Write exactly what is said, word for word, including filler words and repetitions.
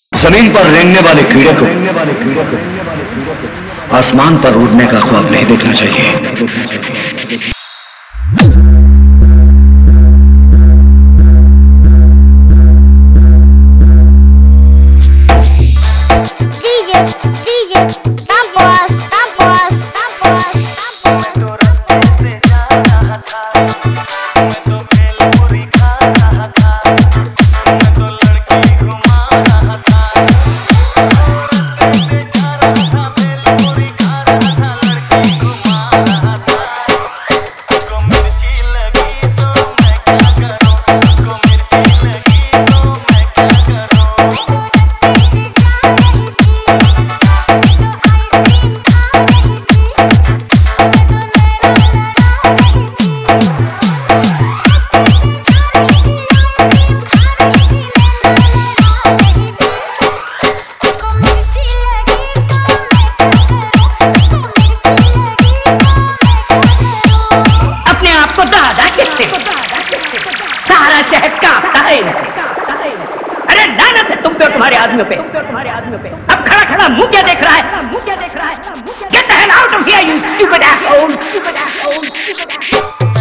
जमीन पर रेंगने वाले कीड़े को आसमान पर उड़ने का ख्वाब नहीं देखना चाहिए। सारा शहर कांपता है। अरे लानत है तुम पे और तुम्हारे आदमियों पे। अब खड़ा खड़ा मुंह क्या देख रहा है? मुंह क्या देख रहा है? Get the hell out of here, you stupid asshole!